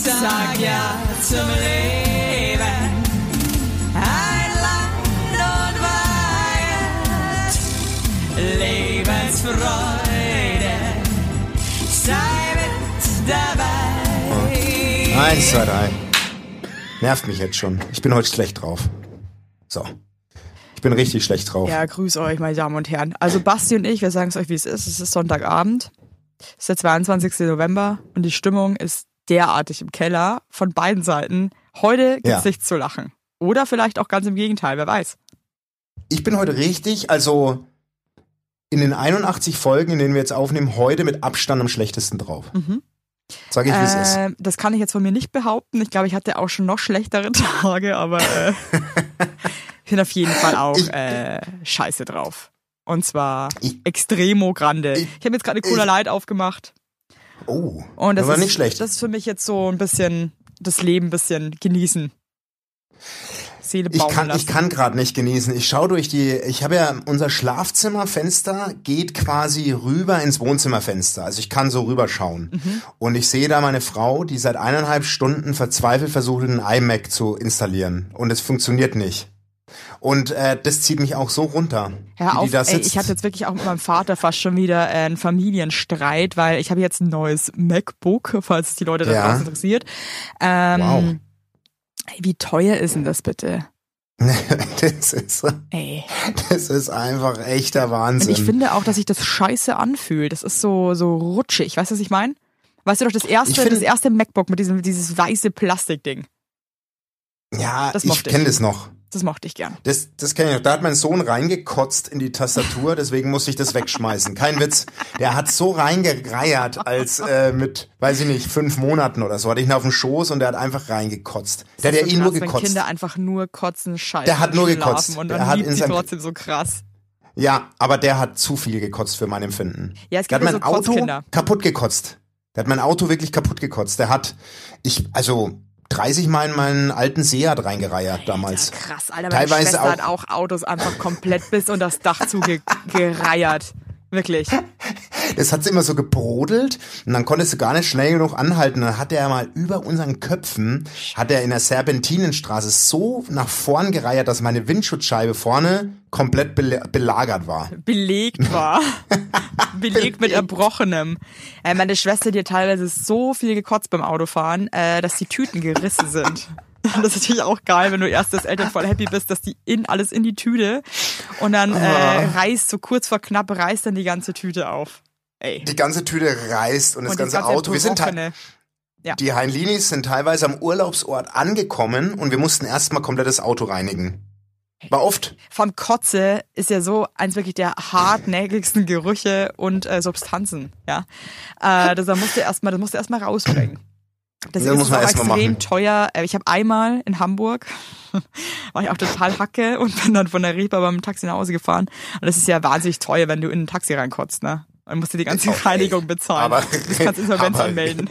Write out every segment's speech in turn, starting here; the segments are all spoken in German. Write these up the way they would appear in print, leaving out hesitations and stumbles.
Sag ja zum Leben. Ein Land und Weihend. Lebensfreude. Sei mit dabei. 1, 2, 3. Nervt mich jetzt schon. Ich bin heute schlecht drauf. So. Ich bin richtig schlecht drauf. Ja, grüß euch, meine Damen und Herren. Also Basti und ich, wir sagen es euch, wie es ist. Es ist Sonntagabend. Es ist der 22. November und die Stimmung ist derartig im Keller von beiden Seiten. Heute gibt's nichts zu lachen. Oder vielleicht auch ganz im Gegenteil, wer weiß. Ich bin heute richtig, also in den 81 Folgen, in denen wir jetzt aufnehmen, heute mit Abstand am schlechtesten drauf. Sag ich, wie es ist. Das kann ich jetzt von mir nicht behaupten. Ich glaube, ich hatte auch schon noch schlechtere Tage, aber ich bin auf jeden Fall auch scheiße drauf. Und zwar extremo grande. Ich habe jetzt gerade Cola Light aufgemacht. Oh, und das war ist nicht schlecht. Das ist für mich jetzt so ein bisschen das Leben ein bisschen genießen. Seele baumeln lassen. Ich kann gerade nicht genießen. Ich schaue ich habe ja unser Schlafzimmerfenster geht quasi rüber ins Wohnzimmerfenster. Also ich kann so rüberschauen. Und ich sehe da meine Frau, die seit 1,5 Stunden verzweifelt versucht, einen iMac zu installieren. Und es funktioniert nicht. Und das zieht mich auch so runter. Hör auf, die da sitzt. ich hatte jetzt wirklich auch mit meinem Vater fast schon wieder einen Familienstreit, weil ich habe jetzt ein neues MacBook, falls es die Leute da draußen interessiert. Wow. Wie teuer ist denn das bitte? Das ist einfach echter Wahnsinn. Und ich finde auch, dass sich das scheiße anfühlt. Das ist so rutschig. Weißt du, was ich meine? Weißt du doch, das erste MacBook mit dieses weiße Plastikding. Ja, ich kenne das noch. Das mochte ich gern. Das kenne ich noch. Da hat mein Sohn reingekotzt in die Tastatur, deswegen musste ich das wegschmeißen. Kein Witz. Der hat so reingereiert, als mit, weiß ich nicht, 5 Monaten oder so. Hatte ich ihn auf dem Schoß und der hat einfach reingekotzt. Der hat ja nur gekotzt. Wenn Kinder einfach nur kotzen, scheiße. Der hat nur gekotzt. Und dann liebt sie trotzdem so krass. Ja, aber der hat zu viel gekotzt für mein Empfinden. Ja, es gibt ja so Kotzkinder. Kaputt gekotzt. Der hat mein Auto wirklich kaputt gekotzt. Der hat, 30 Mal in meinen alten Seat reingereiert damals. Ja, krass, Alter. Meine Schwester hat auch Autos einfach komplett bis unter das Dach zugereiert. Wirklich. Das hat sie immer so gebrodelt und dann konntest du gar nicht schnell genug anhalten. Dann hat er mal über unseren Köpfen, in der Serpentinenstraße so nach vorn gereiert, dass meine Windschutzscheibe vorne komplett belagert war. Belegt war. Belegt mit Erbrochenem. Meine Schwester, die hat teilweise so viel gekotzt beim Autofahren, dass die Tüten gerissen sind. Das ist natürlich auch geil, wenn du erst das Eltern voll happy bist, dass die alles in die Tüte und dann reißt so kurz vor knapp reißt dann die ganze Tüte auf. Ey. Die ganze Tüte reißt und das ganze Auto. Die Heinlinis sind teilweise am Urlaubsort angekommen und wir mussten erstmal komplett das Auto reinigen. War oft. Vom Kotze ist ja so eins wirklich der hartnäckigsten Gerüche und Substanzen. Ja, das musst du erstmal rausbringen. Das ist auch extrem teuer. Ich habe einmal in Hamburg, war ich auch total hacke und bin dann von der Reeperbahn beim Taxi nach Hause gefahren. Und das ist ja wahnsinnig teuer, wenn du in ein Taxi reinkotzt, ne? Und musst du die ganze Reinigung bezahlen. Du kannst Insolvenz anmelden.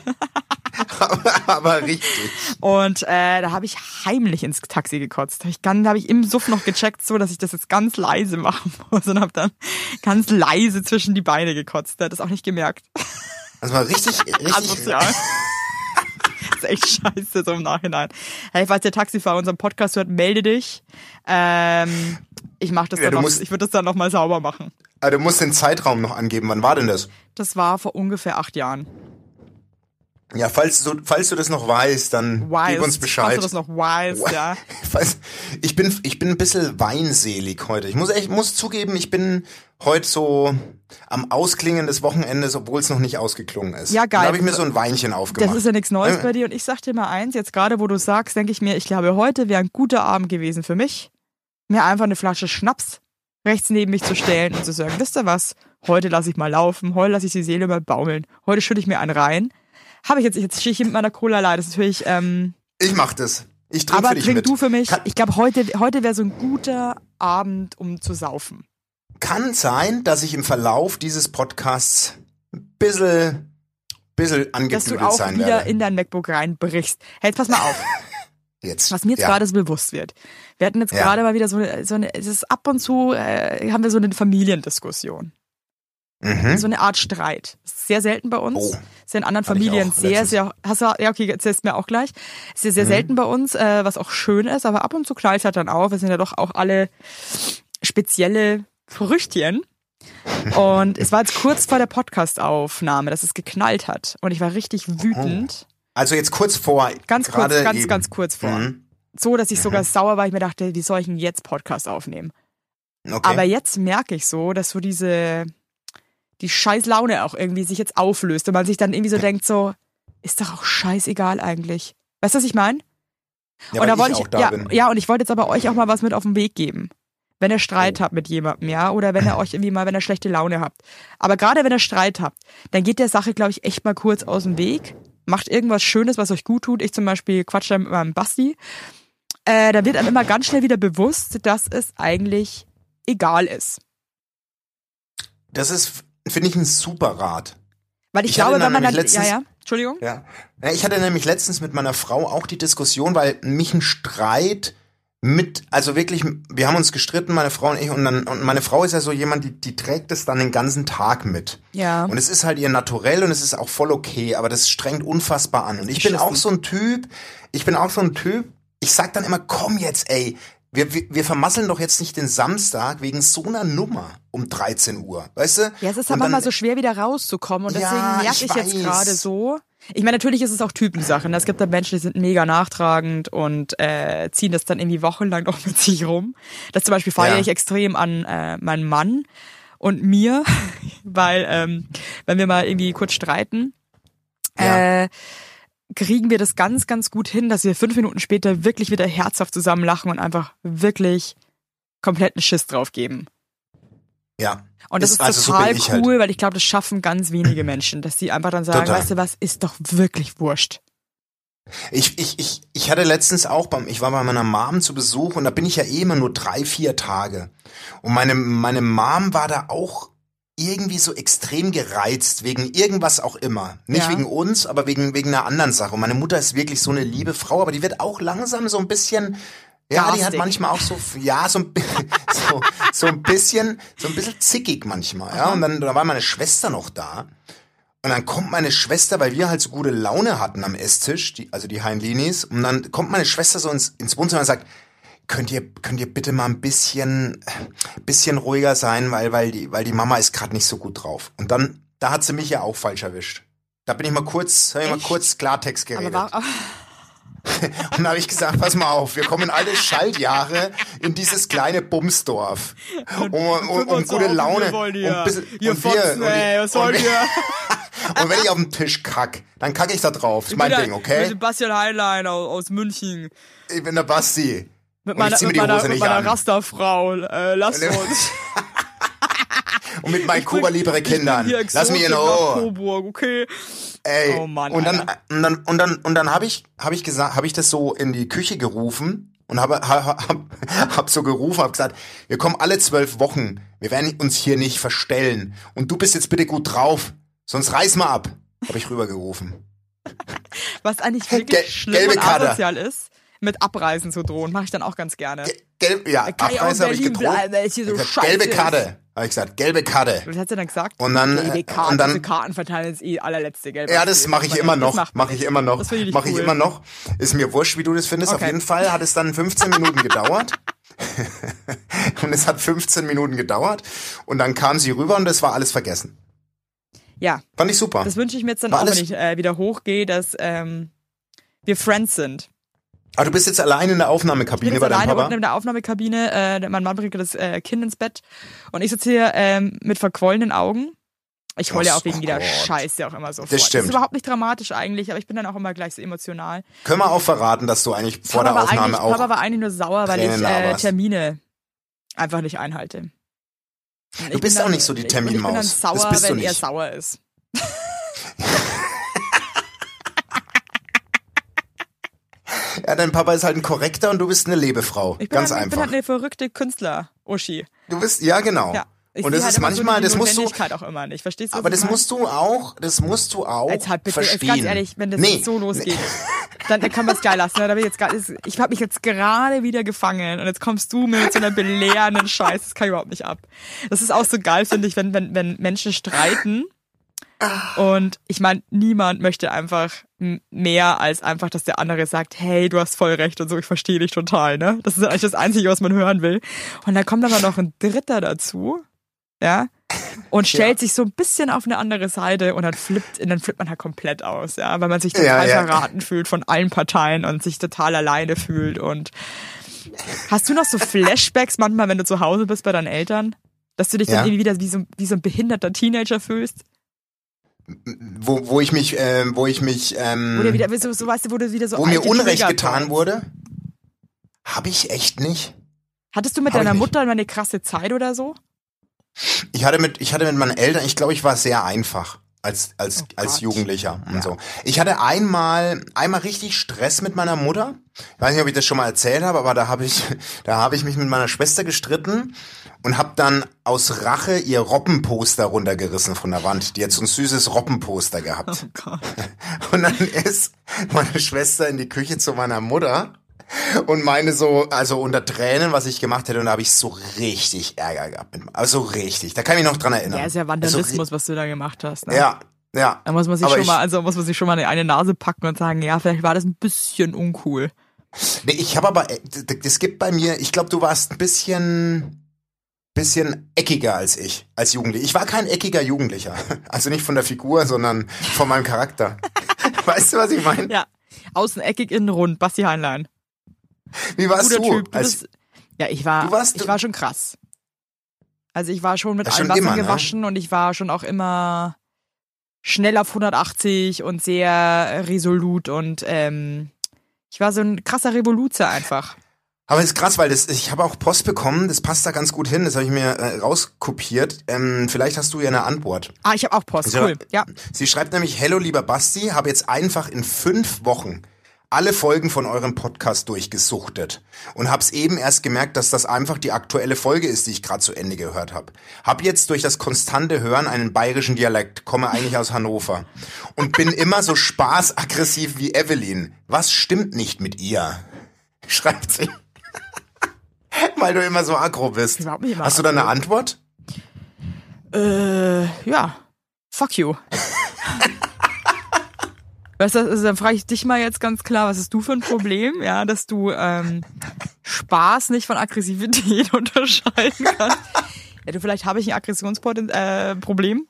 Aber richtig. Und da habe ich heimlich ins Taxi gekotzt. Da habe ich im Suff noch gecheckt, so dass ich das jetzt ganz leise machen muss und habe dann ganz leise zwischen die Beine gekotzt. Der hat das auch nicht gemerkt. Das war richtig asozial. Das ist echt scheiße so im Nachhinein. Hey, falls der Taxifahrer unseren Podcast hört, melde dich. Ich mach das ich würde das dann noch mal sauber machen. Aber du musst den Zeitraum noch angeben. Wann war denn das? Das war vor ungefähr 8 Jahren. Ja, falls du das noch weißt, dann gib uns Bescheid. Falls du das noch weißt, ja. Ich bin ein bisschen weinselig heute. Ich muss zugeben, ich bin heute so am Ausklingen des Wochenendes, obwohl es noch nicht ausgeklungen ist. Ja, geil. Da habe ich mir so ein Weinchen aufgemacht. Das ist ja nichts Neues bei dir und ich sag dir mal eins, jetzt gerade wo du sagst, denke ich mir, ich glaube, heute wäre ein guter Abend gewesen für mich, mir einfach eine Flasche Schnaps rechts neben mich zu stellen und zu sagen, wisst ihr was, heute lasse ich mal laufen, heute lasse ich die Seele mal baumeln, heute schütte ich mir einen rein. Habe ich jetzt stehe ich hier mit meiner Cola Light, das ist natürlich ich mach das. Ich trinke für dich trink mit. Du für mich. Ich glaube, heute wäre so ein guter Abend, um zu saufen. Kann sein, dass ich im Verlauf dieses Podcasts ein bisschen angebügelt sein werde. Dass du auch wieder in dein MacBook reinbrichst. Hey, jetzt pass mal auf. Jetzt. Was mir jetzt gerade so bewusst wird. Wir hatten jetzt gerade mal wieder so eine, es ist ab und zu haben wir so eine Familiendiskussion. So eine Art Streit. Das ist sehr selten bei uns. Oh. Ist ja in anderen Familien sehr, ja, okay, erzählst mir auch gleich. Ist ja sehr selten bei uns, was auch schön ist, aber ab und zu knallt es halt dann auf. Wir sind ja doch auch alle spezielle Früchtchen. Und es war jetzt kurz vor der Podcast-Aufnahme, dass es geknallt hat. Und ich war richtig wütend. Also jetzt kurz vor. Ganz kurz vor. So, dass ich sogar sauer war. Ich mir dachte, wie soll ich denn jetzt Podcast aufnehmen? Okay. Aber jetzt merke ich so, dass so die scheiß Laune auch irgendwie sich jetzt auflöst und man sich dann irgendwie so denkt, so, ist doch auch scheißegal eigentlich. Weißt du, was ich meine? Ja, und da wollte bin. Ja, und ich wollte jetzt aber euch auch mal was mit auf den Weg geben. Wenn ihr Streit habt mit jemandem, ja, oder wenn ihr euch irgendwie mal, wenn ihr schlechte Laune habt. Aber gerade wenn ihr Streit habt, dann geht der Sache, glaube ich, echt mal kurz aus dem Weg. Macht irgendwas Schönes, was euch gut tut. Ich zum Beispiel quatsche da mit meinem Basti. Da wird einem immer ganz schnell wieder bewusst, dass es eigentlich egal ist. Das ist, finde ich, ein super Rat. Weil ich glaube, wenn man dann, Entschuldigung? Ja. Ich hatte nämlich letztens mit meiner Frau auch die Diskussion, weil mich ein Streit also wirklich, wir haben uns gestritten, meine Frau und ich, und meine Frau ist ja so jemand, die trägt es dann den ganzen Tag mit. Ja. Und es ist halt ihr Naturell und es ist auch voll okay, aber das strengt unfassbar an. Und ich bin auch so ein Typ, ich sag dann immer, komm jetzt, ey, wir vermasseln doch jetzt nicht den Samstag wegen so einer Nummer um 13 Uhr, weißt du? Ja, es ist aber mal so schwer wieder rauszukommen und deswegen merke ich jetzt gerade so. Ich meine, natürlich ist es auch Typensache. Es gibt da Menschen, die sind mega nachtragend und ziehen das dann irgendwie wochenlang noch mit sich rum. Das zum Beispiel feiere ich extrem an meinen Mann und mir, weil wenn wir mal irgendwie kurz streiten, kriegen wir das ganz, ganz gut hin, dass wir 5 Minuten später wirklich wieder herzhaft zusammen lachen und einfach wirklich kompletten Schiss drauf geben. Ja. Und das ist also total cool, weil ich glaube, das schaffen ganz wenige Menschen, dass die einfach dann sagen, weißt du was, ist doch wirklich wurscht. Ich hatte letztens auch ich war bei meiner Mom zu Besuch und da bin ich ja immer nur 3-4 Tage. Und meine Mom war da auch irgendwie so extrem gereizt, wegen irgendwas auch immer. Nicht wegen uns, aber wegen einer anderen Sache. Und meine Mutter ist wirklich so eine liebe Frau, aber die wird auch langsam so ein bisschen, die hat manchmal auch so ein bisschen zickig manchmal, ja. Und dann da war meine Schwester noch da. Und dann kommt meine Schwester, weil wir halt so gute Laune hatten am Esstisch, die Heinlinis, und dann kommt meine Schwester so ins Wohnzimmer und sagt, könnt ihr bitte mal ein bisschen ruhiger sein, weil die Mama ist gerade nicht so gut drauf. Und dann, da hat sie mich ja auch falsch erwischt. Da bin ich mal kurz Klartext geredet. Und dann habe ich gesagt, pass mal auf, wir kommen in alle Schaltjahre in dieses kleine Bumsdorf. Um gute Laune. Und wenn ich auf den Tisch kack, dann kacke ich da drauf. Das ist mein Ding, okay? Ich bin Sebastian Heinlein aus München. Ich bin der Basti. Mit meiner Rasterfrau. Lass uns. Und mit meinen Kuba-liebere Kindern. Lass mich in Ruhe. Coburg, okay. Ey. Oh Mann, und dann habe ich das so in die Küche gerufen und hab so gerufen, hab gesagt, wir kommen alle 12 Wochen. Wir werden uns hier nicht verstellen. Und du bist jetzt bitte gut drauf. Sonst reiß mal ab. Hab ich rübergerufen. Was eigentlich wirklich schlimm und asozial ist, mit Abreisen zu drohen, mache ich dann auch ganz gerne. Abreise habe ich gedroht. Gelbe Karte. Habe ich gesagt, gelbe Karte. Was hat sie dann gesagt? Und dann, gelbe Karte, diese Karten verteilen ist allerletzte gelbe. Ja, das mache ich immer noch. Mache ich immer noch. Das finde ich cool. Ich immer noch. Ist mir wurscht, wie du das findest. Okay. Auf jeden Fall hat es dann 15 Minuten gedauert. Und es hat 15 Minuten gedauert. Und dann kam sie rüber und es war alles vergessen. Ja. Fand ich super. Das wünsche ich mir jetzt dann auch, wenn ich wieder hochgehe, dass wir Friends sind. Aber du bist jetzt allein in der Aufnahmekabine bei deinem Papa? Ich bin alleine unten in der Aufnahmekabine. Mein Mann bringt das Kind ins Bett. Und ich sitze hier mit verquollenen Augen. Ich heule ja auch wegen jeder Scheiße auch immer so. Das stimmt. Das ist überhaupt nicht dramatisch eigentlich, aber ich bin dann auch immer gleich so emotional. Können wir auch verraten, dass du eigentlich vor der Aufnahme auch Papa war eigentlich nur sauer, weil ich Termine einfach nicht einhalte. Du bist auch nicht so die Terminmaus. Ich bin dann sauer, wenn er sauer ist. Ja, dein Papa ist halt ein Korrekter und du bist eine Lebefrau. Ganz einfach. Ich bin halt eine verrückte Künstler-Uschi. Du bist, ja genau. Ja. Und das ist manchmal, das musst du, auch immer nicht. Verstehst du? Aber das musst du auch jetzt halt bitte, verstehen. Ganz ehrlich, wenn das jetzt so losgeht, dann kann man es geil lassen. Da bin ich habe mich jetzt gerade wieder gefangen und jetzt kommst du mir mit so einer belehrenden Scheiß. Das kann ich überhaupt nicht ab. Das ist auch so geil, finde ich, wenn Menschen streiten. Und ich meine, niemand möchte einfach mehr als einfach, dass der andere sagt, hey, du hast voll recht und so, ich verstehe dich total, ne? Das ist eigentlich das Einzige, was man hören will. Und dann kommt aber noch ein Dritter dazu, ja, und stellt sich so ein bisschen auf eine andere Seite und dann flippt man halt komplett aus, ja, weil man sich total verraten fühlt von allen Parteien und sich total alleine fühlt. Und hast du noch so Flashbacks manchmal, wenn du zu Hause bist bei deinen Eltern, dass du dich dann irgendwie wieder wie so ein behinderter Teenager fühlst? Wo ich mich wo du wieder so weißt du, wo du wieder so wo mir Unrecht getan wurde? Habe ich echt nicht. Hattest du mit deiner Mutter immer eine krasse Zeit oder so? Ich hatte mit meinen Eltern, ich glaube, ich war sehr einfach als Jugendlicher und so. Ich hatte einmal richtig Stress mit meiner Mutter. Ich weiß nicht, ob ich das schon mal erzählt habe, aber da habe ich mich mit meiner Schwester gestritten und habe dann aus Rache ihr Robbenposter runtergerissen von der Wand. Die hat so ein süßes Robbenposter gehabt. Oh Gott. Und dann ist meine Schwester in die Küche zu meiner Mutter und meine so, also unter Tränen, was ich gemacht hätte, und da habe ich so richtig Ärger gehabt. Also richtig, da kann ich mich noch dran erinnern. Ja, ist ja Vandalismus, was du da gemacht hast. Ne? Ja. Da muss man sich schon mal eine Nase packen und sagen, ja, vielleicht war das ein bisschen uncool. Nee, ich habe aber, das gibt bei mir, ich glaube, du warst ein bisschen eckiger als ich, als Jugendlicher. Ich war kein eckiger Jugendlicher. Also nicht von der Figur, sondern von meinem Charakter. Weißt du, was ich meine? Ja. Außen eckig, innen rund. Basti Heinlein. Wie warst Guter du? Typ. Ich war schon krass. Also ich war schon mit allem Wasser gewaschen und ich war schon auch immer schnell auf 180 und sehr resolut und ich war so ein krasser Revoluzer einfach. Aber das ist krass, weil ich habe auch Post bekommen, das passt da ganz gut hin, das habe ich mir rauskopiert. Vielleicht hast du ja eine Antwort. Ich habe auch Post, cool. Ja. Sie schreibt nämlich, hello lieber Basti, habe jetzt einfach in 5 Wochen alle Folgen von eurem Podcast durchgesuchtet und hab's eben erst gemerkt, dass das einfach die aktuelle Folge ist, die ich gerade zu Ende gehört habe. Hab jetzt durch das konstante Hören einen bayerischen Dialekt, komme eigentlich aus Hannover und bin immer so spaßaggressiv wie Evelyn. Was stimmt nicht mit ihr? Schreibt sie. Weil du immer so aggro bist. Hast du da eine Antwort? Ja. Fuck you. Weißt du, also dann frage ich dich mal jetzt ganz klar, was hast du für ein Problem, ja, dass du Spaß nicht von Aggressivität unterscheiden kannst. Ja, vielleicht habe ich ein Aggressionsproblem,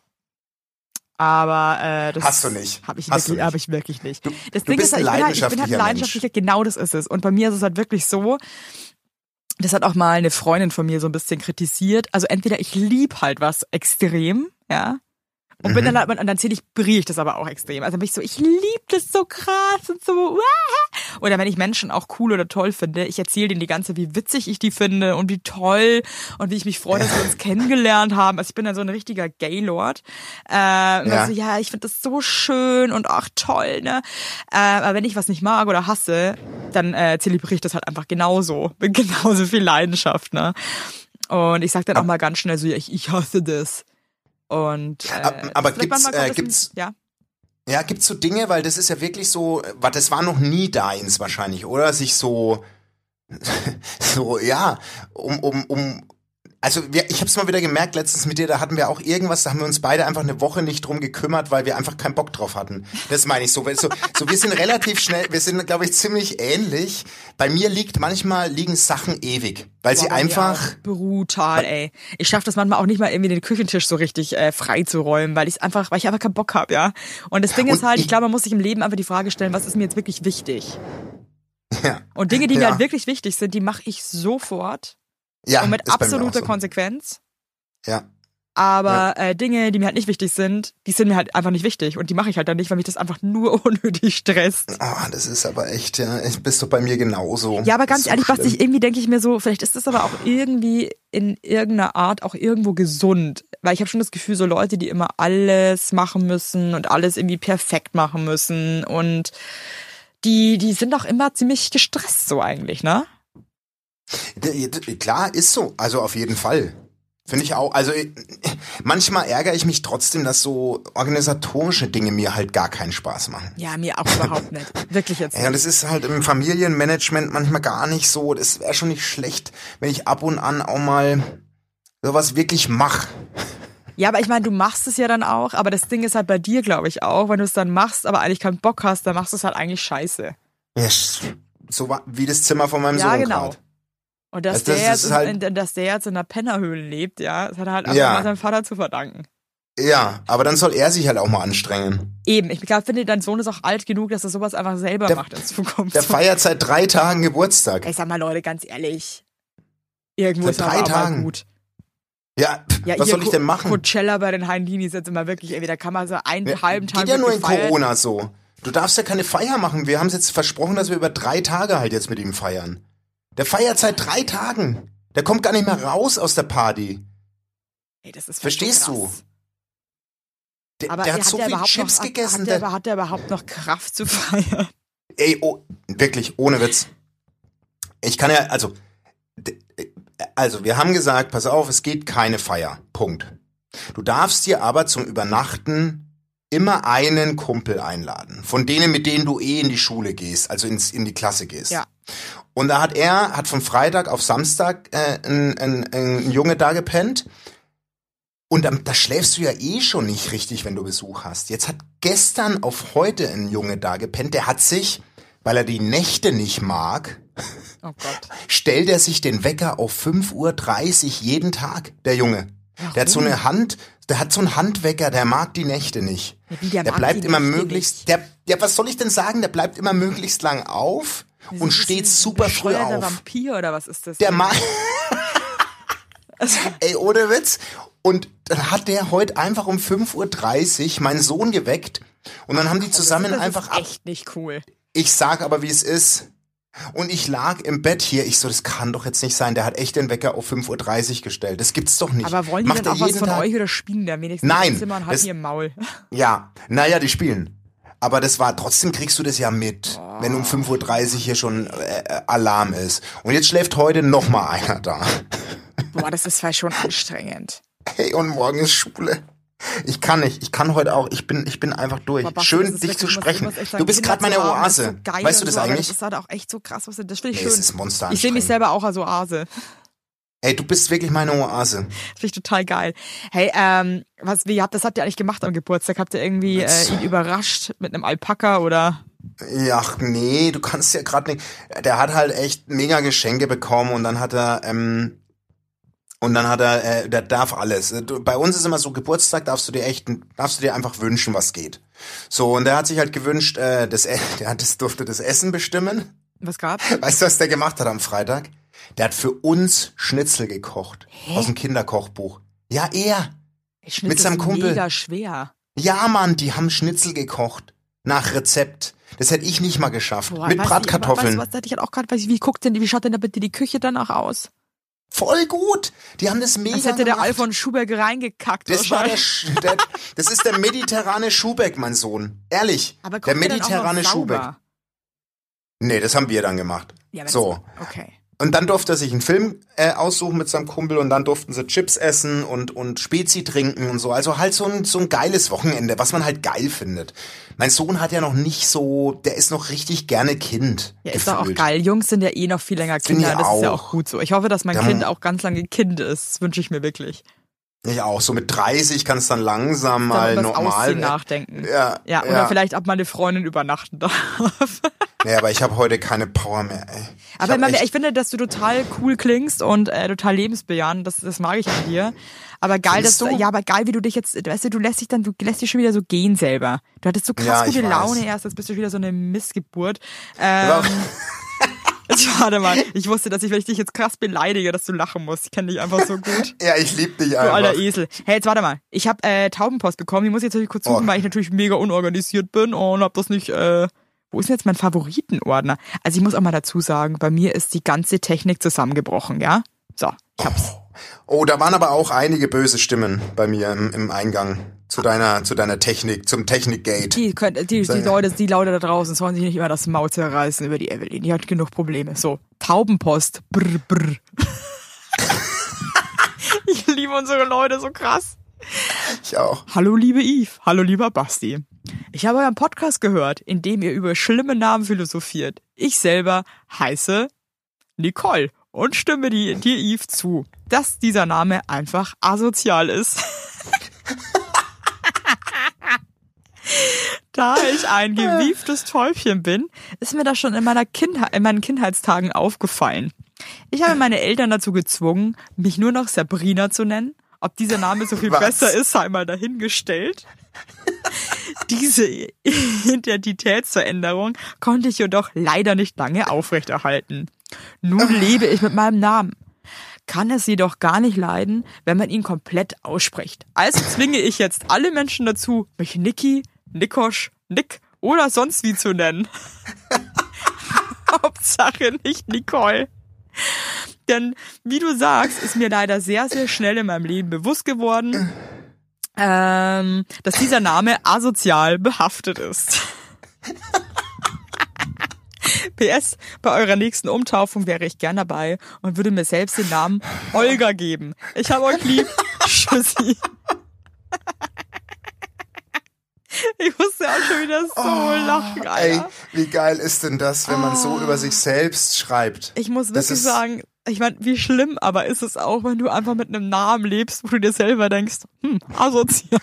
aber das hast du nicht. Habe ich wirklich nicht. Das du Ding bist ist, ein leidenschaftlicher ich bin halt leidenschaftlicher, genau das ist es. Und bei mir ist es halt wirklich so, das hat auch mal eine Freundin von mir so ein bisschen kritisiert. Also entweder ich lieb halt was extrem, ja, und bin dann zelebriere ich das aber auch extrem. Also bin ich so, ich liebe das so krass und so. Oder wenn ich Menschen auch cool oder toll finde, ich erzähle denen die ganze, wie witzig ich die finde und wie toll und wie ich mich freue, dass wir uns kennengelernt haben. Also ich bin dann so ein richtiger Gaylord. Also, ja, ich finde das so schön und ach toll, ne? Aber wenn ich was nicht mag oder hasse, dann zelebriere ich das halt einfach genauso. Mit genauso viel Leidenschaft, ne? Und ich sag dann auch mal ganz schnell so, ja, ich hasse das. Und aber gibt's so Dinge, weil das ist ja wirklich so, das war noch nie deins wahrscheinlich, oder? Sich so ja, also ich hab's mal wieder gemerkt letztens mit dir, da hatten wir auch irgendwas, da haben wir uns beide einfach eine Woche nicht drum gekümmert, weil wir einfach keinen Bock drauf hatten. Das meine ich so. Wir sind relativ schnell, wir sind, glaube ich, ziemlich ähnlich. Bei mir liegen Sachen ewig, weil sie einfach... Brutal, ey. Ich schaffe das manchmal auch nicht mal irgendwie den Küchentisch so richtig frei zu räumen, weil ich einfach keinen Bock habe, ja. Und das Ding ist halt, ich glaube, man muss sich im Leben einfach die Frage stellen, was ist mir jetzt wirklich wichtig? Ja. Und Dinge, die mir halt wirklich wichtig sind, die mache ich sofort. Ja, und mit absoluter Konsequenz. Ja. Aber Dinge, die mir halt nicht wichtig sind, die sind mir halt einfach nicht wichtig. Und die mache ich halt dann nicht, weil mich das einfach nur unnötig stresst. Das ist aber echt, ja, bist du bei mir genauso. Ja, aber ganz ehrlich, Basti, irgendwie denke ich mir so, vielleicht ist das aber auch irgendwie in irgendeiner Art auch irgendwo gesund. Weil ich habe schon das Gefühl, so Leute, die immer alles machen müssen und alles irgendwie perfekt machen müssen und die sind auch immer ziemlich gestresst so eigentlich, ne? Klar, ist so. Also auf jeden Fall. Finde ich auch. Also manchmal ärgere ich mich trotzdem, dass so organisatorische Dinge mir halt gar keinen Spaß machen. Ja, mir auch überhaupt nicht. Wirklich jetzt. Ja, das ist halt im Familienmanagement manchmal gar nicht so. Das wäre schon nicht schlecht, wenn ich ab und an auch mal sowas wirklich mache. Ja, aber ich meine, du machst es ja dann auch, aber das Ding ist halt bei dir, glaube ich, auch, wenn du es dann machst, aber eigentlich keinen Bock hast, dann machst du es halt eigentlich scheiße. Ja, so wie das Zimmer von meinem Sohn Ja, genau. grad. Und dass, Also dass der jetzt in der Pennerhöhle lebt, ja, das hat er halt einfach mal seinem Vater zu verdanken. Ja, aber dann soll er sich halt auch mal anstrengen. Eben, ich glaube, finde, dein Sohn ist auch alt genug, dass er sowas einfach selber macht in Zukunft. Der feiert seit 3 Tagen Geburtstag. Ich sag mal, Leute, ganz ehrlich, irgendwo Seit ist 3 Tagen. gut. Ja, was soll ich denn machen? Coachella bei den Heindini ist jetzt immer wirklich, da kann man so einen halben Tag Geht ja nur in feiern. Corona so. Du darfst ja keine Feier machen. Wir haben es jetzt versprochen, dass wir über 3 Tage halt jetzt mit ihm feiern. Der feiert seit 3 Tagen. Der kommt gar nicht mehr raus aus der Party. Ey, das ist Verstehst du? Der hat so viel Chips gegessen. Hat der überhaupt noch Kraft zu feiern? Ey, wirklich, ohne Witz. Ich kann ja, also wir haben gesagt, pass auf, es geht keine Feier. Punkt. Du darfst dir aber zum Übernachten immer einen Kumpel einladen. Von denen, mit denen du in die Schule gehst, also in die Klasse gehst. Ja. Und da hat von Freitag auf Samstag ein Junge da gepennt. Und da schläfst du ja eh schon nicht richtig, wenn du Besuch hast. Jetzt hat gestern auf heute ein Junge da gepennt, der hat sich, weil er die Nächte nicht mag, oh Gott, stellt er sich den Wecker auf 5:30 Uhr jeden Tag, der Junge. Warum? Der hat so einen Handwecker, der mag die Nächte nicht. Ja, wie, der der mag bleibt die immer Nächte möglichst, was soll ich denn sagen, der bleibt immer möglichst lang auf und steht super früh auf. Der Vampir oder was ist das? Der mag, ey, ohne Witz. Und dann hat der heute einfach um 5:30 Uhr meinen Sohn geweckt und dann haben die zusammen das einfach ist echt nicht cool. Ich sag aber, wie es ist. Und ich lag im Bett hier, das kann doch jetzt nicht sein, der hat echt den Wecker auf 5:30 Uhr gestellt. Das gibt's doch nicht. Aber wollen die Macht denn auch was von Tag? euch oder spielen da wenigstens Nein, im Zimmer und halten ihr Maul? Ja, naja, die spielen. Aber trotzdem kriegst du das ja mit, wenn um 5:30 Uhr hier schon Alarm ist. Und jetzt schläft heute noch mal einer da. Boah, das ist vielleicht schon anstrengend. Hey, und morgen ist Schule. Ich kann nicht. Ich kann heute auch. Ich bin einfach durch. Basti, schön, dich zu sprechen. Du bist gerade meine Oase. So weißt du das eigentlich? Das ist halt auch echt so krass. Das finde ich Nee, schön. es ist Monster Ich sehe mich selber auch als Oase. Ey, du bist wirklich meine Oase. Das finde ich total geil. Hey, das habt ihr eigentlich gemacht am Geburtstag? Habt ihr irgendwie ihn überrascht mit einem Alpaka oder? Ja, nee, du kannst ja gerade nicht. Der hat halt echt mega Geschenke bekommen und dann hat er der darf alles. Bei uns ist immer so, Geburtstag darfst du dir einfach wünschen, was geht. So, und der hat sich halt gewünscht, durfte das Essen bestimmen. Was gab's? Weißt du, was der gemacht hat am Freitag? Der hat für uns Schnitzel gekocht. Hä? Aus dem Kinderkochbuch. Ja, er. Schnitzel Mit seinem ist Kumpel. Mega schwer. Ja, Mann, die haben Schnitzel gekocht. Nach Rezept. Das hätte ich nicht mal geschafft. Boah, mit weißt Bratkartoffeln. Du, was hatte ich halt auch gerade, wie schaut denn da bitte die Küche dann auch aus? Voll gut. Die haben das mega Als hätte der gemacht. Alfons Schuberg reingekackt. Das ist der mediterrane Schubeck, mein Sohn. Ehrlich. Aber der kommt mediterrane dann auch noch Schubeck. sauber? Nee, das haben wir dann gemacht. Ja, so. Okay. Und dann durfte er sich einen Film aussuchen mit seinem Kumpel und dann durften sie Chips essen und Spezi trinken und so. Also halt so ein geiles Wochenende, was man halt geil findet. Mein Sohn hat ja noch nicht so, der ist noch richtig gerne Kind. Ja, ist gefühlt. doch auch geil. Jungs sind ja eh noch viel länger Find Kinder. ich Das ist ja auch. auch gut so. Ich hoffe, dass mein Kind auch ganz lange Kind ist. Das wünsche ich mir wirklich. Ich auch. So mit 30 kann es dann langsam mal dann über das normal Aussehen nachdenken. Ja, oder vielleicht, ob meine Freundin übernachten darf. Nee, aber ich habe heute keine Power mehr, ey. Aber ich finde, dass du total cool klingst und total lebensbejahend. Das mag ich an dir. Aber geil, aber geil, wie du dich jetzt, weißt du lässt dich schon wieder so gehen selber. Du hattest so krass gute Laune erst, jetzt bist du wieder so eine Missgeburt. Warte mal, ich wusste, dass wenn ich dich jetzt krass beleidige, dass du lachen musst. Ich kenne dich einfach so gut. Ja, ich lieb dich einfach. Du alter Esel. Hey, jetzt warte mal. Ich habe Taubenpost bekommen. Die muss ich jetzt natürlich kurz suchen, weil ich natürlich mega unorganisiert bin und hab das nicht... Wo ist denn jetzt mein Favoritenordner? Also ich muss auch mal dazu sagen, bei mir ist die ganze Technik zusammengebrochen, ja? So, ich hab's. Oh, da waren aber auch einige böse Stimmen bei mir im Eingang zu deiner Technik, zum Technikgate. Die Leute da draußen sollen sich nicht immer das Maul zerreißen über die Evelyn. Die hat genug Probleme. So, Taubenpost. Brr, brr. Ich liebe unsere Leute so krass. Ich auch. Hallo liebe Yves, hallo lieber Basti. Ich habe euren Podcast gehört, in dem ihr über schlimme Namen philosophiert. Ich selber heiße Nicole und stimme dir Yves zu, dass dieser Name einfach asozial ist. Da ich ein gewieftes Täubchen bin, ist mir das schon in meinen Kindheitstagen aufgefallen. Ich habe meine Eltern dazu gezwungen, mich nur noch Sabrina zu nennen. Ob dieser Name so viel besser ist, sei mal dahingestellt. Diese Identitätsveränderung konnte ich jedoch leider nicht lange aufrechterhalten. Nun lebe ich mit meinem Namen. Kann es jedoch gar nicht leiden, wenn man ihn komplett ausspricht. Also zwinge ich jetzt alle Menschen dazu, mich Niki, Nikosch, Nick oder sonst wie zu nennen. Hauptsache nicht Nicole. Denn, wie du sagst, ist mir leider sehr, sehr schnell in meinem Leben bewusst geworden, dass dieser Name asozial behaftet ist. PS, bei eurer nächsten Umtaufung wäre ich gern dabei und würde mir selbst den Namen Olga geben. Ich hab euch lieb. Tschüssi. Ich musste auch schon wieder so lachen, Alter. Ey, wie geil ist denn das, wenn man so über sich selbst schreibt? Ich muss wirklich sagen, ich meine, wie schlimm aber ist es auch, wenn du einfach mit einem Namen lebst, wo du dir selber denkst, asozial.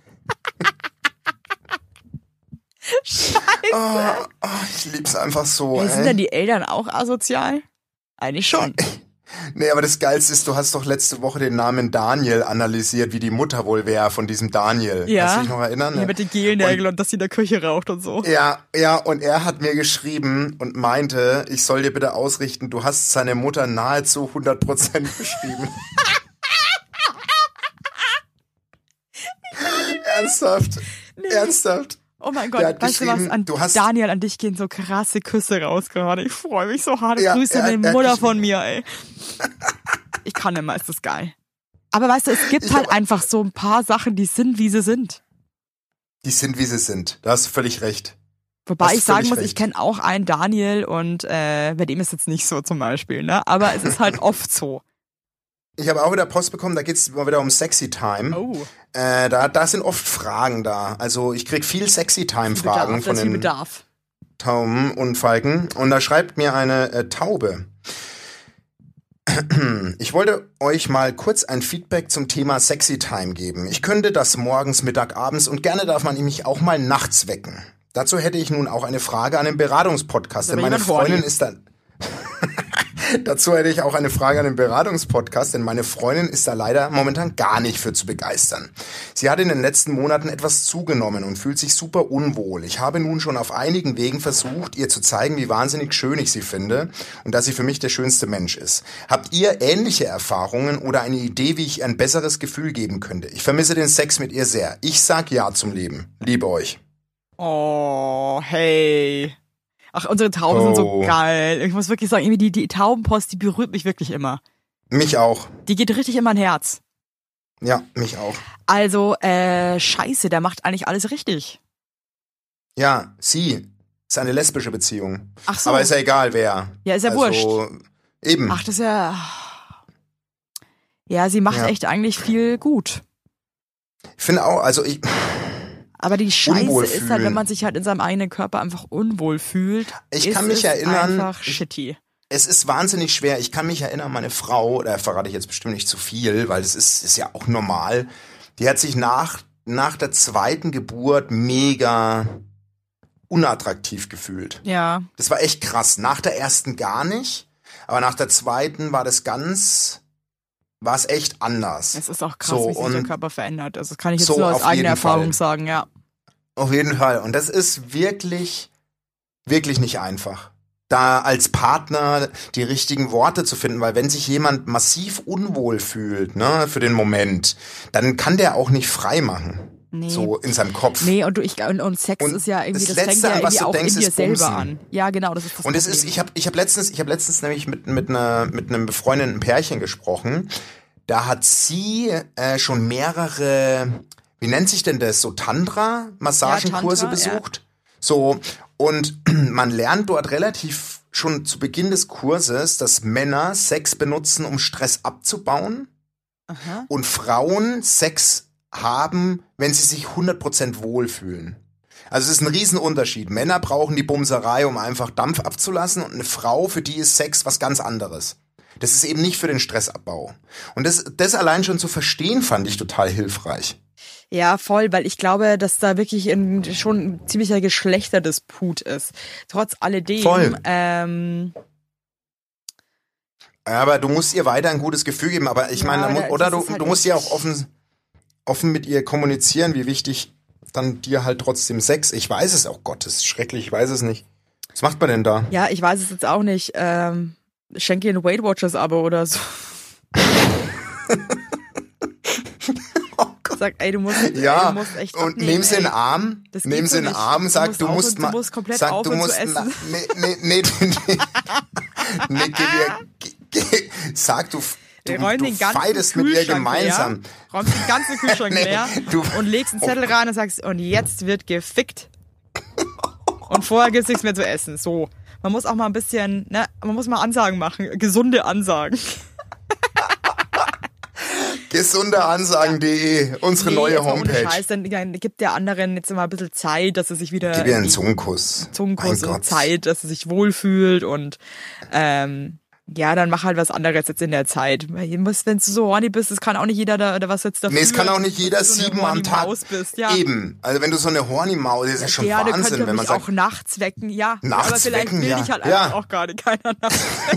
Scheiße. Ich lieb's einfach so. Hey, sind denn die Eltern auch asozial? Eigentlich schon. Nee, aber das Geilste ist, du hast doch letzte Woche den Namen Daniel analysiert, wie die Mutter wohl wäre von diesem Daniel. Ja. Kannst du dich noch erinnern? Ja, mit den Gelnägeln und dass sie in der Küche raucht und so. Ja, und er hat mir geschrieben und meinte, ich soll dir bitte ausrichten, du hast seine Mutter nahezu 100% beschrieben. Ernsthaft? Nee. Ernsthaft? Oh mein Gott, weißt du was, Daniel, an dich gehen so krasse Küsse raus gerade. Ich freue mich so hart. Grüße an die Mutter von mir, ey. Ich kann immer, ist das geil. Aber weißt du, es gibt halt einfach so ein paar Sachen, die sind, wie sie sind. Die sind, wie sie sind. Da hast du völlig recht. Wobei ich sagen muss, ich kenne auch einen Daniel und bei dem ist jetzt nicht so zum Beispiel, ne? Aber es ist halt oft so. Ich habe auch wieder Post bekommen, da geht's mal wieder um Sexy Time. Oh. Da sind oft Fragen da. Also ich krieg viel Sexy Time Fragen von den Tauben und Falken. Und da schreibt mir eine Taube. Ich wollte euch mal kurz ein Feedback zum Thema Sexy Time geben. Ich könnte das morgens, Mittag, abends und gerne darf man mich auch mal nachts wecken. Dazu hätte ich nun auch eine Frage an den Beratungspodcast, denn meine Freundin ist dann... Dazu hätte ich auch eine Frage an den Beratungspodcast, denn meine Freundin ist da leider momentan gar nicht für zu begeistern. Sie hat in den letzten Monaten etwas zugenommen und fühlt sich super unwohl. Ich habe nun schon auf einigen Wegen versucht, ihr zu zeigen, wie wahnsinnig schön ich sie finde und dass sie für mich der schönste Mensch ist. Habt ihr ähnliche Erfahrungen oder eine Idee, wie ich ihr ein besseres Gefühl geben könnte? Ich vermisse den Sex mit ihr sehr. Ich sag ja zum Leben. Liebe euch. Oh, hey. Ach, unsere Tauben sind so geil. Ich muss wirklich sagen, irgendwie die Taubenpost, die berührt mich wirklich immer. Mich auch. Die geht richtig in mein Herz. Ja, mich auch. Also, scheiße, der macht eigentlich alles richtig. Ja, sie ist eine lesbische Beziehung. Ach so. Aber ist ja egal, wer. Ja, ist ja wurscht. Eben. Ach, das ist ja... Ja, sie macht echt eigentlich viel gut. Ich finde auch, aber die Scheiße ist halt, wenn man sich halt in seinem eigenen Körper einfach unwohl fühlt. Ich kann mich erinnern, einfach shitty. Es ist wahnsinnig schwer. Ich kann mich erinnern, meine Frau, da verrate ich jetzt bestimmt nicht zu viel, weil es ist ja auch normal, die hat sich nach der zweiten Geburt mega unattraktiv gefühlt. Ja. Das war echt krass. Nach der ersten gar nicht, aber nach der zweiten war es echt anders. Es ist auch krass, wie sich der Körper verändert. Also das kann ich jetzt nur aus eigener Erfahrung sagen, ja. Auf jeden Fall. Und das ist wirklich, wirklich nicht einfach, da als Partner die richtigen Worte zu finden, weil wenn sich jemand massiv unwohl fühlt, ne, für den Moment, dann kann der auch nicht frei machen. Nee. So in seinem Kopf. Nee, und Sex ist ja irgendwie, das fängt ja irgendwie auch in dir selber an. Ja, genau, das ist das. Und es ist, ich hab letztens nämlich mit einem befreundeten Pärchen gesprochen. Da hat sie schon mehrere, wie nennt sich denn das, so Tantra-Massagenkurse besucht. Ja. So, und man lernt dort relativ schon zu Beginn des Kurses, dass Männer Sex benutzen, um Stress abzubauen. und Frauen Sex haben, wenn sie sich 100% wohlfühlen. Also es ist ein Riesenunterschied. Männer brauchen die Bumserei, um einfach Dampf abzulassen und eine Frau, für die ist Sex was ganz anderes. Das ist eben nicht für den Stressabbau. Und das allein schon zu verstehen, fand ich total hilfreich. Ja, voll, weil ich glaube, dass da wirklich schon ein ziemlicher Geschlechterdisput ist. Trotz alledem. Voll. Aber du musst ihr weiter ein gutes Gefühl geben. Aber ich meine, oder du musst ja auch offen mit ihr kommunizieren, wie wichtig dann dir halt trotzdem Sex. Ich weiß es auch, Gott, das ist schrecklich, ich weiß es nicht. Was macht man denn da? Ja, ich weiß es jetzt auch nicht. Schenke ihr ein Weight Watchers Abo oder so. Sag, ey, du musst echt und nimm sie in den Arm, sag, du musst komplett aufhören zu essen. Sag, du feidest mit ihr gemeinsam. Räumst den ganzen Kühlschrank leer und legst einen Zettel rein und sagst, und jetzt wird gefickt. Und vorher gibt's nichts mehr zu essen. So. Man muss auch mal ein bisschen, man muss mal Ansagen machen. Gesunde Ansagen. Gesundeansagen.de, unsere neue Homepage. Ohne Scheiß, dann gibt der anderen jetzt immer ein bisschen Zeit, dass er sich wieder... Gib ihr einen Zungenkuss. Und Zeit, dass er sich wohlfühlt und dann mach halt was anderes jetzt in der Zeit. Wenn du so horny bist, das kann auch nicht jeder da was jetzt dafür. Nee, es kann auch nicht jeder 7 am Tag. Bist, ja. Eben. Also wenn du so eine horny Maus, das ist ja schon Wahnsinn, wenn man sagt. Auch nachts wecken, ja. Nachts aber vielleicht wecken, will dich halt einfach auch gerade keiner nachts wecken.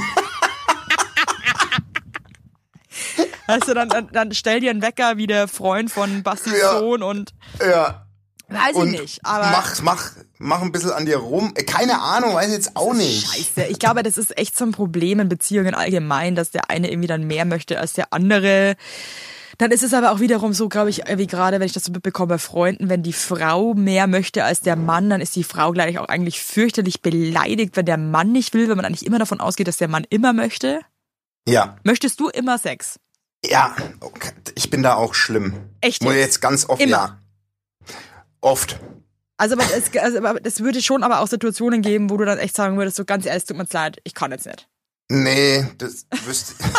Weißt du, dann stell dir einen Wecker wie der Freund von Bastis Sohn und... Ja. Weiß ich nicht, aber... Mach ein bisschen an dir rum. Keine Ahnung, weiß ich jetzt auch nicht. Scheiße. Ich glaube, das ist echt so ein Problem in Beziehungen allgemein, dass der eine irgendwie dann mehr möchte als der andere. Dann ist es aber auch wiederum so, glaube ich, wie gerade, wenn ich das so mitbekomme bei Freunden, wenn die Frau mehr möchte als der Mann, dann ist die Frau gleich auch eigentlich fürchterlich beleidigt, wenn der Mann nicht will, wenn man eigentlich immer davon ausgeht, dass der Mann immer möchte. Ja. Möchtest du immer Sex? Ja, okay. Ich bin da auch schlimm. Echt? Muss jetzt ganz oft, immer. Ja. Oft. Also es würde schon aber auch Situationen geben, wo du dann echt sagen würdest, so ganz ehrlich, tut mir leid, ich kann jetzt nicht. Nee, das wüsste ich.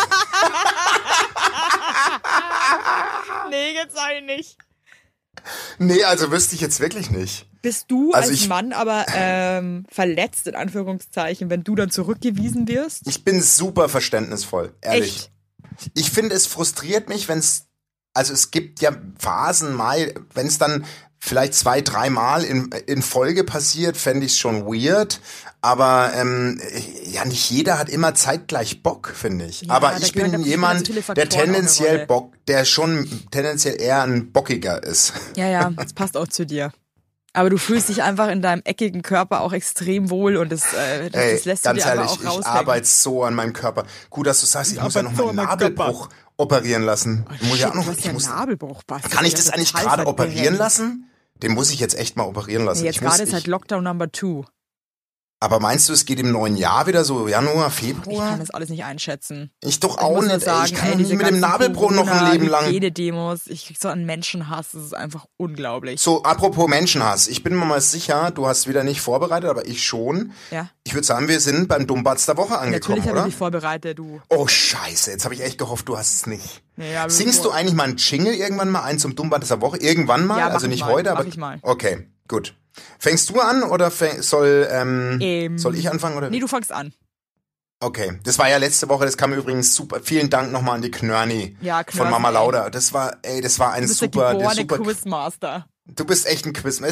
Nee, jetzt sag ich nicht. Nee, also wüsste ich jetzt wirklich nicht. Bist du als Mann aber verletzt, in Anführungszeichen, wenn du dann zurückgewiesen wirst? Ich bin super verständnisvoll, ehrlich. Echt? Ich finde, es frustriert mich, es gibt ja Phasen mal, wenn es dann vielleicht 2-3 Mal in Folge passiert, fände ich es schon weird. Aber nicht jeder hat immer zeitgleich Bock, finde ich. Ja, aber ich bin jemand, der tendenziell tendenziell eher ein Bockiger ist. Ja, das passt auch zu dir. Aber du fühlst dich einfach in deinem eckigen Körper auch extrem wohl und das lässt du dir aber auch raushängen. Ich arbeite so an meinem Körper. Gut, dass du sagst, ich muss ja noch meinen Nabelbruch operieren lassen. Nabelbruch, Basti. Kann ich das eigentlich gerade operieren lassen? Den muss ich jetzt echt mal operieren lassen. Jetzt gerade ist halt Lockdown Number 2. Aber meinst du, es geht im neuen Jahr wieder so Januar, Februar? Ich kann das alles nicht einschätzen. Ich doch auch nicht. Ich kann nicht mit dem Nabelbruch noch ein Leben lang. Jede Demos, ich krieg so einen Menschenhass, das ist einfach unglaublich. So, apropos Menschenhass. Ich bin mir mal sicher, du hast wieder nicht vorbereitet, aber ich schon. Ja. Ich würde sagen, wir sind beim Dummbatz der Woche angekommen, Natürlich oder? habe ich mich vorbereitet, du. Oh, scheiße. Jetzt habe ich echt gehofft, du hast es nicht. Ja, singst du eigentlich mal einen Jingle irgendwann mal ein zum Dummbatz der Woche? Irgendwann mal? Ja, also nicht mal. heute, aber... Mach ich mal. Okay, gut. Fängst du an oder soll ich anfangen? Oder? Nee, du fängst an. Okay, das war ja letzte Woche, das kam übrigens super. Vielen Dank nochmal an die Knörni von Mama Lauda. Das war ein super... Du bist der geborene Quizmaster. Du bist echt ein Quizmaster.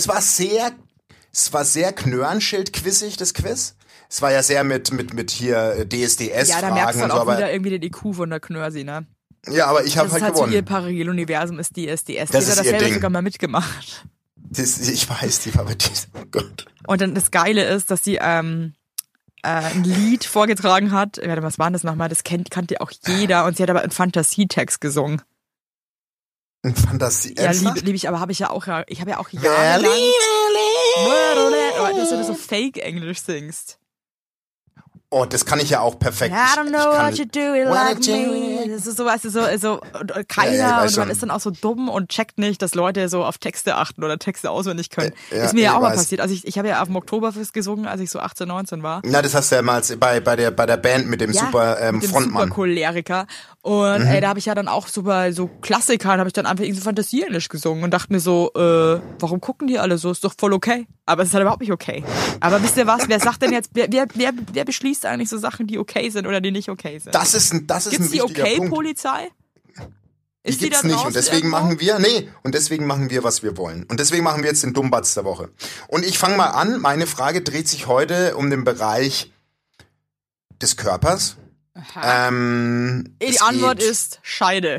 Es war sehr Knörnschild-quizzig, das Quiz. Es war ja sehr mit hier DSDS-Fragen. Ja, da merkst du und auch so, aber wieder irgendwie den IQ von der Knörsi, ne? Ja, aber ich habe halt gewonnen. Das ist ihr Paralleluniversum, ist DSDS. Das ist das ihr selber Ding. Sogar mal mitgemacht. Ich weiß, die war bei diesem, oh Gott. Und dann das Geile ist, dass sie ein Lied vorgetragen hat. Warte, was war das nochmal? Das kannte auch jeder. Und sie hat aber einen Fantasietext gesungen. Ein Fantasie? Ja, liebe ich, aber habe ich ja auch jahrelang... Dass du das so Fake-Englisch singst. Oh, das kann ich ja auch perfekt. I don't know what you do, you like me. Das ist so, weißt du, so keiner ja, und man schon. ist dann auch so dumm und checkt nicht, dass Leute so auf Texte achten oder Texte auswendig können. Ja, ist mir ja auch mal weiß. passiert. Also ich habe ja auf dem Oktoberfest gesungen, als ich so 18, 19 war. Na, das hast du ja mal bei der Band mit dem super mit dem Frontmann. super Choleriker. Und da habe ich ja dann auch so bei so Klassikern, habe ich dann einfach irgendwie so Fantasie-Englisch gesungen und dachte mir so, warum gucken die alle so? Ist doch voll okay. Aber es ist halt überhaupt nicht okay. Aber wisst ihr was? Wer sagt denn jetzt, wer beschließt eigentlich so Sachen, die okay sind oder die nicht okay sind? Das ist ein Gibt's die wichtiger Punkt. Okay-Polizei? Die gibt's da nicht draußen und deswegen irgendwo? deswegen machen wir, was wir wollen. Und deswegen machen wir jetzt den Dummbatz der Woche. Und ich fange mal an. Meine Frage dreht sich heute um den Bereich des Körpers. Die Antwort ist Scheide.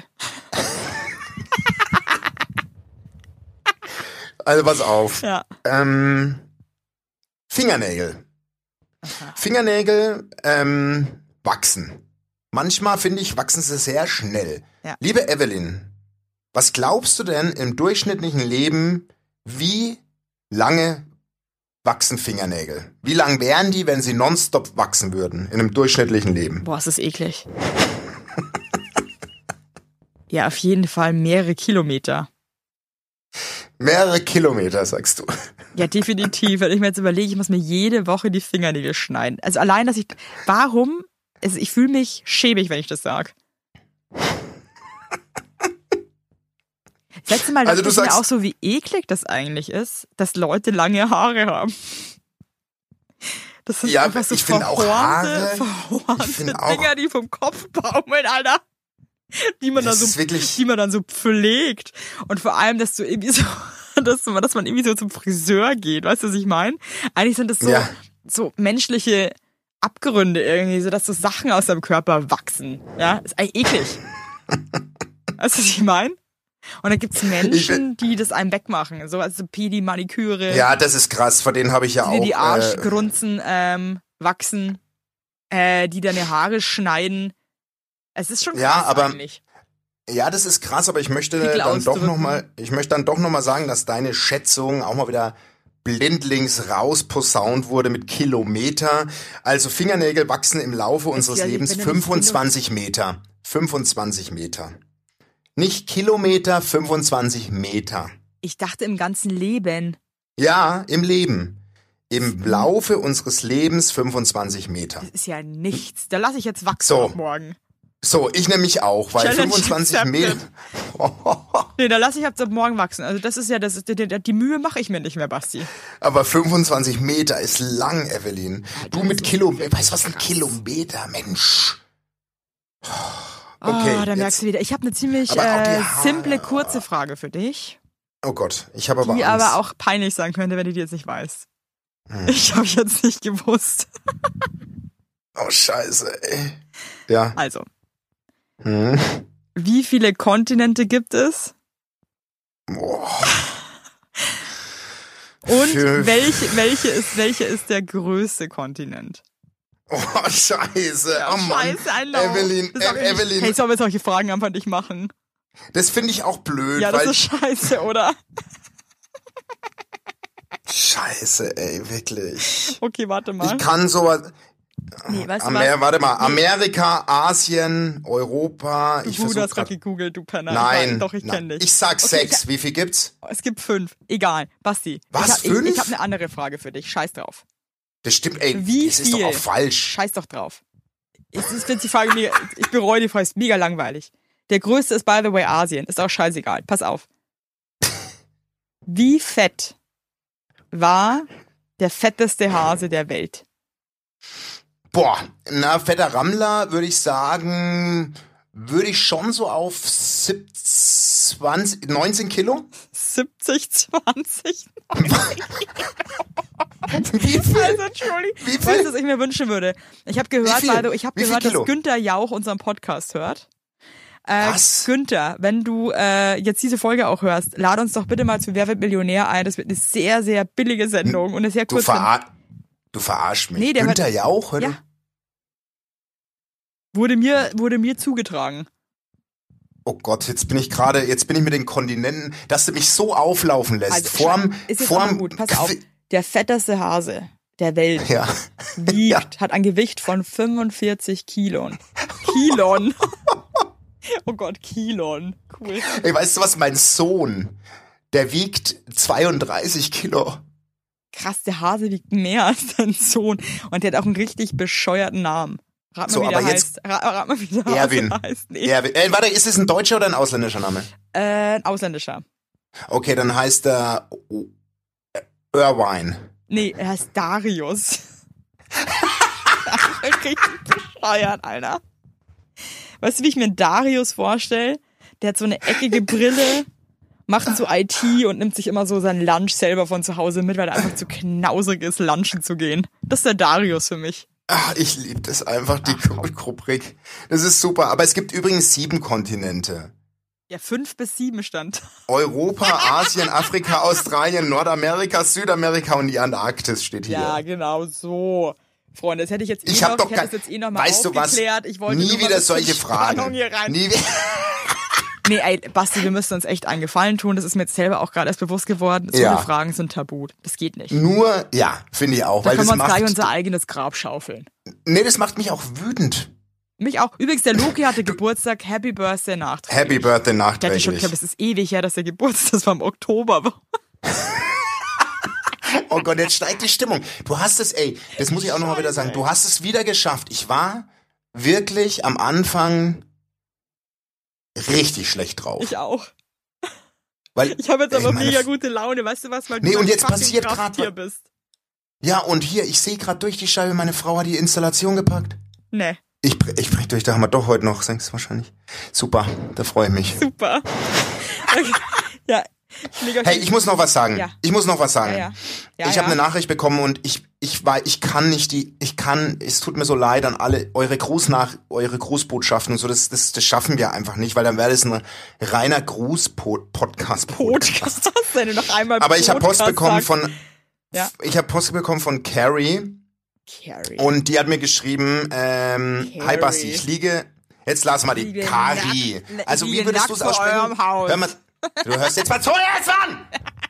Also pass auf. Ja. Fingernägel. Fingernägel wachsen. Manchmal, finde ich, wachsen sie sehr schnell. Ja. Liebe Evelyn, was glaubst du denn im durchschnittlichen Leben, wie lange wachsen Fingernägel? Wie lang wären die, wenn sie nonstop wachsen würden in einem durchschnittlichen Leben? Boah, ist das eklig. Ja, auf jeden Fall mehrere Kilometer. Mehrere Kilometer, sagst du. Ja, definitiv. Wenn ich mir jetzt überlege, ich muss mir jede Woche die Fingernägel schneiden. Also allein, dass warum? Also ich fühle mich schäbig, wenn ich das sage. Das letzte Mal dachte ich mir auch so, wie eklig das eigentlich ist, dass Leute lange Haare haben. Das sind einfach so verhornte Dinger, die vom Kopf baumeln, Alter. Die man dann so pflegt. Und vor allem, dass du irgendwie so, dass man irgendwie so zum Friseur geht. Weißt du, was ich meine? Eigentlich sind das so menschliche Abgründe irgendwie, so dass so Sachen aus deinem Körper wachsen. Ja, ist eigentlich eklig. Weißt du, was ich meine? Und dann gibt's Menschen, die das einem wegmachen. So, also Pedi, Maniküre. Ja, das ist krass. Vor denen habe ich ja auch. Die Arschgrunzen wachsen, die deine Haare schneiden. Es ist schon krass eigentlich. Ja, das ist krass, aber ich möchte dann doch nochmal sagen, dass deine Schätzung auch mal wieder blindlings rausposaunt wurde mit Kilometer. Also Fingernägel wachsen im Laufe unseres Lebens 25 Meter. 25 Meter. Nicht Kilometer, 25 Meter. Ich dachte im ganzen Leben. Ja, im Leben. Im Laufe unseres Lebens 25 Meter. Das ist ja nichts. Da lasse ich jetzt wachsen ab morgen. So, ich nämlich auch, weil Challenge 25 Meter. Nee, da lasse ich ab morgen wachsen. Also das ist ja, die Mühe mache ich mir nicht mehr, Basti. Aber 25 Meter ist lang, Evelyn. Du mit Kilometer, weißt du, was ein Kilometer, Mensch? Okay. Da merkst du wieder. Ich habe eine ziemlich simple, kurze Frage für dich. Oh Gott, ich habe aber Angst. Die aber auch peinlich sein könnte, wenn du die jetzt nicht weißt. Ich habe jetzt nicht gewusst. Oh, scheiße, ey. Ja. Also. Wie viele Kontinente gibt es? Boah. Und welche ist der größte Kontinent? Oh, scheiße. Ja, oh Mann. Scheiße, I know. Evelyn. Hey, sollen wir solche Fragen einfach nicht machen? Das finde ich auch blöd. Ja, das ist scheiße, oder? Scheiße, ey, wirklich. Okay, warte mal. Ich kann sowas... Nee, weißt du was? Warte mal, Amerika, Asien, Europa. Du hast gerade gegoogelt, du Penner. Nein. Doch, ich kenne dich. Ich sag 6. Wie viel gibt's? Es gibt 5. Egal. Basti. Was, 5? Ich habe eine andere Frage für dich. Scheiß drauf. Das stimmt, ey. Wie das viel? ist doch auch falsch. Scheiß doch drauf. Ich finde die Frage mega, ich bereue die Frage, ist mega langweilig. Der größte ist, by the way, Asien. Ist auch scheißegal. Pass auf. Wie fett war der fetteste Hase der Welt? Boah, fetter Rammler würde ich sagen, schon so auf 19 Kilo? 70, 20? Wie viel? Also, Entschuldigung. Wie viel? Weißt du, was ich mir wünschen würde? Ich habe gehört, dass Günther Jauch unseren Podcast hört. Was? Günther, wenn du jetzt diese Folge auch hörst, lade uns doch bitte mal zu Wer wird Millionär ein. Das wird eine sehr, sehr billige Sendung und eine sehr kurze. Du verarschst mich. Nee, Günther Jauch? Hör ja. Wurde mir zugetragen. Oh Gott, jetzt bin ich mit den Kontinenten, dass du mich so auflaufen lässt. Also, ist jetzt aber gut. Pass auf. Der fetteste Hase der Welt Ja. wiegt, hat ein Gewicht von 45 Kilon. Kilon. Oh Gott, Kilon. Cool. Ey, weißt du was, mein Sohn, der wiegt 32 Kilo. Krass, der Hase wiegt mehr als sein Sohn. Und der hat auch einen richtig bescheuerten Namen. Rat mal, So, wie der aber heißt. Rat mal, wie der Hase Erwin. heißt. Nee. Erwin. Warte, ist es ein deutscher oder ein ausländischer Name? Ein ausländischer. Okay, dann heißt er Irvine. Nee, er heißt Darius. Richtig bescheuert, Alter. Weißt du, wie ich mir Darius vorstelle? Der hat so eine eckige Brille, macht so IT und nimmt sich immer so sein Lunch selber von zu Hause mit, weil er einfach zu knausrig ist, lunchen zu gehen. Das ist der Darius für mich. Ach, ich liebe das einfach, die Rubrik. Das ist super. Aber es gibt übrigens 7 Kontinente. Ja, 5 bis 7 stand. Europa, Asien, Afrika, Australien, Nordamerika, Südamerika und die Antarktis steht hier. Ja, genau so. Freunde, das hätte ich jetzt Ich hab doch hätte es jetzt noch mal weißt du was? aufgeklärt. Ich wollte Nie nur mal wieder ein bisschen solche Spannung Fragen. hier rein. Nie wieder. Nee, ey, Basti, wir müssen uns echt einen Gefallen tun. Das ist mir jetzt selber auch gerade erst bewusst geworden. So Ja. viele Fragen sind tabu. Das geht nicht. Nur, ja, finde ich auch. Da Weil können das wir uns gleich macht, unser eigenes Grab schaufeln. nee, das macht mich auch wütend. Mich auch. Übrigens, der Loki hatte Geburtstag. Happy Birthday nachträglich. Happy Birthday Der hatte nachträglich. schon, ich glaube, es ist ewig her, dass der Geburtstag, das war im Oktober. Oh Gott, jetzt steigt die Stimmung. Du hast es, ey, das muss ich auch nochmal wieder sagen, du hast es wieder geschafft. Ich war wirklich am Anfang richtig schlecht drauf. Ich auch. Weil, Ich habe jetzt aber meine mega gute Laune. Weißt du was? Weil Nee, du und ein jetzt fucking passiert grad Krafttier was. bist. Ja, und hier, ich sehe gerade durch die Scheibe, meine Frau hat die Installation gepackt. Nee, Ich brech durch, da haben wir doch heute noch, sagst du wahrscheinlich. Super, da freue ich mich. super. Okay. Ja, ich leg euch Hey, ich muss noch was sagen. Ja. Ich muss noch was sagen. Ja. Ich habe eine Nachricht bekommen und ich kann nicht es tut mir so leid an alle eure Grußbotschaften und so, das schaffen wir einfach nicht, weil dann wäre das ein reiner Gruß-Podcast. Podcast, wenn du noch einmal Aber ich habe Post Podcast bekommen sagst. ich habe Post bekommen von Carrie Carrie. und die hat mir geschrieben, hi Basti, ich liege, jetzt lass mal die Liege Kari. nackt- Also liege wie würdest nackt du es vor aussprechen? eurem Haus. Hör mal, du hörst jetzt mal zu, jetzt an!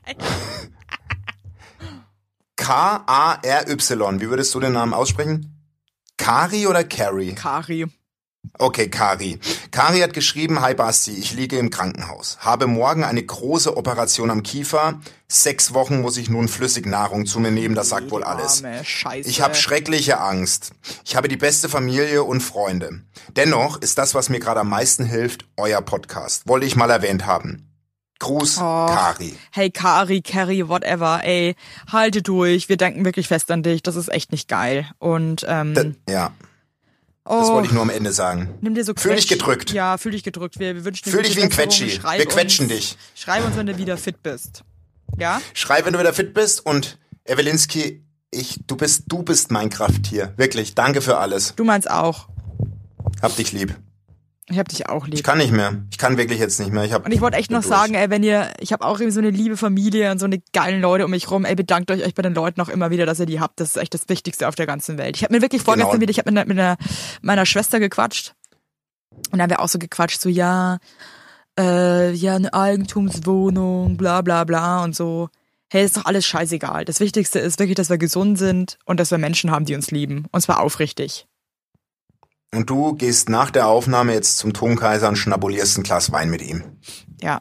K-A-R-Y. Wie würdest du den Namen aussprechen? Kari oder Carrie? Kari. Okay, Kari. Kari hat geschrieben, hi Basti, ich liege im Krankenhaus. Habe morgen eine große Operation am Kiefer. 6 Wochen muss ich nun Flüssignahrung zu mir nehmen, das sagt wohl alles. Arme Scheiße. Ich habe schreckliche Angst. Ich habe die beste Familie und Freunde. Dennoch ist das, was mir gerade am meisten hilft, euer Podcast. Wollte ich mal erwähnt haben. Gruß, Kari. Hey Kari, Carrie, whatever, ey, halte durch, wir denken wirklich fest an dich, das ist echt nicht geil. Und, Ja, das wollte ich nur am Ende sagen. nimm dir so Fühl dich Quetsch- gedrückt. Ja, fühl dich gedrückt. Wir wünschen dir Fühl gute dich wie ein Besserung. Quetschi. Schreib Wir quetschen uns- dich. Schreib uns, wenn du wieder fit bist. Ja? Schreib, wenn du wieder fit bist und Ewelinski, du bist mein Krafttier. Wirklich, danke für alles. Du meinst auch. Hab dich lieb. Ich hab dich auch lieb. Ich kann nicht mehr. Ich kann wirklich jetzt nicht mehr. Und ich wollte echt noch sagen, ey, ich habe auch eben so eine liebe Familie und so eine geilen Leute um mich rum, ey, bedankt euch bei den Leuten auch immer wieder, dass ihr die habt. Das ist echt das Wichtigste auf der ganzen Welt. Ich habe mir wirklich vorgestern wieder, ich habe mit meiner Schwester gequatscht und dann haben wir auch so gequatscht, so ja, eine Eigentumswohnung, bla bla bla und so. Hey, ist doch alles scheißegal. Das Wichtigste ist wirklich, dass wir gesund sind und dass wir Menschen haben, die uns lieben. Und zwar aufrichtig. Und du gehst nach der Aufnahme jetzt zum Tonkaiser und schnabulierst ein Glas Wein mit ihm. Ja.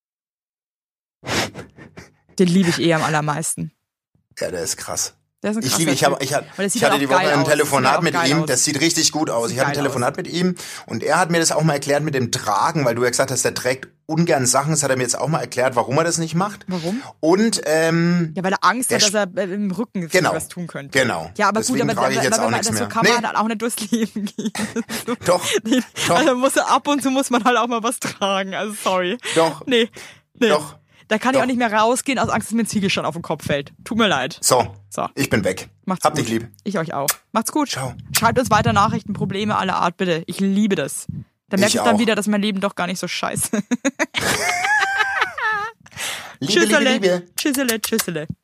Den liebe ich am allermeisten. Ja, der ist krass. Der ist ein Ich krasser liebe, Typ. ich Weil das sieht hatte halt die auch Woche geil ein aus. Telefonat Das mit sieht auch ihm, geil das aus. sieht richtig gut aus. Ich hatte ein geil Telefonat mit ihm und er hat mir das auch mal erklärt mit dem Tragen, weil du ja gesagt hast, der trägt ungern Sachen. Das hat er mir jetzt auch mal erklärt, warum er das nicht macht. Warum? Und, Ja, weil er Angst der hat, dass er im Rücken Genau. was tun könnte. Genau. Ja, aber Deswegen gut, aber trage ich jetzt auch nichts so mehr. kann man halt auch nicht durchs Leben gehen. Doch, doch. Also ab und zu muss man halt auch mal was tragen. Also sorry. Doch. Nee. Doch. Da kann ich Doch. auch nicht mehr rausgehen, aus Angst, dass mir ein Ziegelstein auf den Kopf fällt. Tut mir leid. So, So. ich bin weg. Macht's Hab gut. dich lieb. Ich euch auch. Macht's gut. Ciao. Schreibt uns weiter Nachrichten, Probleme aller Art, bitte. Ich liebe das. Dann merke Ich ich dann auch. wieder, dass mein Leben doch gar nicht so scheiße. Liebe, Liebe, Liebe. Tschüssele, tschüssele.